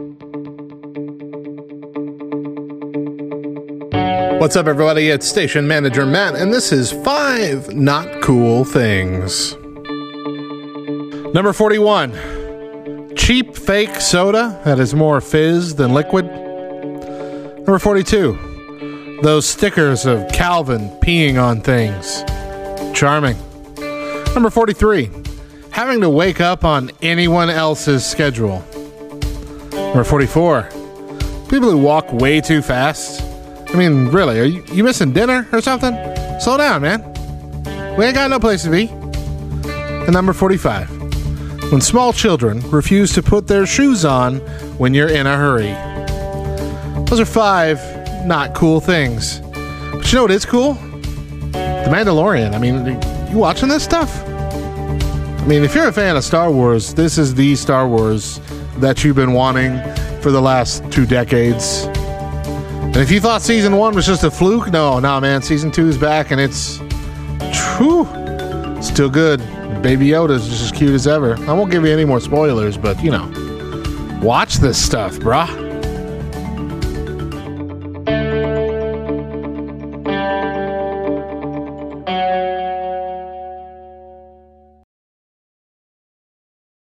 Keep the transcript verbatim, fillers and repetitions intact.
What's up, everybody? It's Station Manager Matt, and this is Five Not Cool Things. Number forty-one. Cheap fake soda that is more fizz than liquid. Number forty-two. Those stickers of Calvin peeing on things. Charming. Number forty-three. Having to wake up on anyone else's schedule. Number forty-four. People who walk way too fast. I mean, really, are you, you missing dinner or something? Slow down, man. We ain't got no place to be. And number forty-five. When small children refuse to put their shoes on when you're in a hurry. Those are five not cool things. But you know what is cool? The Mandalorian. I mean, you watching this stuff? I mean, if you're a fan of Star Wars, this is the Star Wars that you've been wanting for the last two decades. And if you thought season one was just a fluke, no, no, man. Season two is back, and it's whew, still good. Baby Yoda's just as cute as ever. I won't give you any more spoilers, but, you know, watch this stuff, brah.